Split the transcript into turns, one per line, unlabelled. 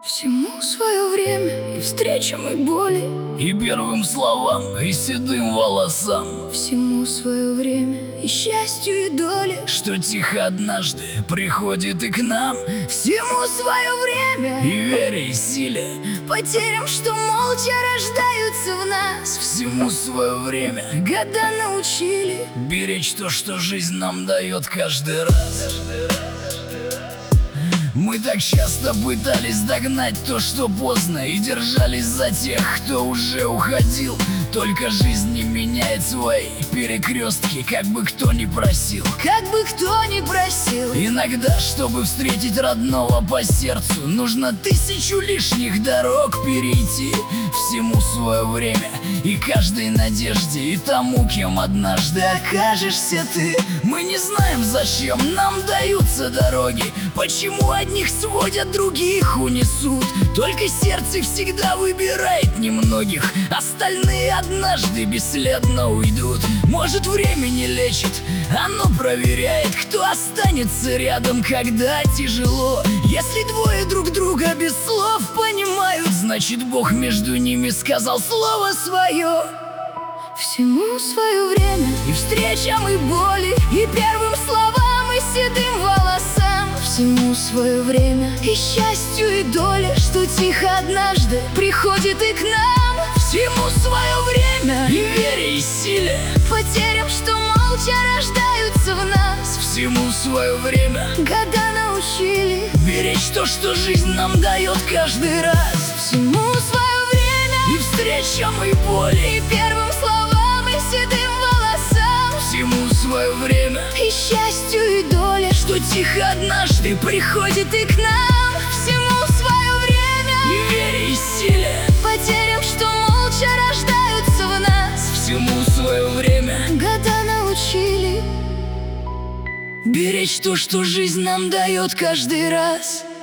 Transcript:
Всему свое время, и встречам, и боли,
и первым словам, и седым волосам.
всему свое время, и счастью, и доле,
Что тихо однажды приходит и к нам,
всему свое время,
и вере, и силе.
потерям, что молча рождаются в нас.
Всему свое время,
Года научили
беречь то, что жизнь нам дает каждый раз. Мы так часто пытались догнать то, что поздно, и держались за тех, кто уже уходил. Только жизнь не меняет свои перекрестки, как бы кто ни просил.
как бы кто ни просил.
Иногда, чтобы встретить родного по сердцу, нужно 1000 лишних дорог перейти. Всему свое время, и каждой надежде, и тому, кем однажды окажешься ты. Мы не знаем, зачем нам даются дороги, почему одних сводят, других унесут. Только сердце всегда выбирает немногих, остальные однажды бесследно уйдут. Может, время не лечит, оно проверяет, кто останется рядом, когда тяжело. Если двое друг друга без слов понимают, значит, Бог между ними сказал слово свое.
Всему свое время,
И встречам, и боли,
и первым словам, и седым волосам. Всему свое время, и счастью, и доле, что тихо однажды приходит и к нам.
всему свое время, и вере, и силе.
Потерям, что молча рождаются в нас.
Всему свое время,
Года научили
беречь то, что жизнь нам дает каждый раз.
всему свое время,
И встречам, и боли,
и первым словам, и седым волосам.
всему свое время,
И счастью, и доле,
что тихо однажды
приходит и к нам. Всему свое время,
и вере, и силе.
потерям, что молча рождаются в нас.
Всему свое время,
Года научили
беречь то, что жизнь нам дает каждый раз.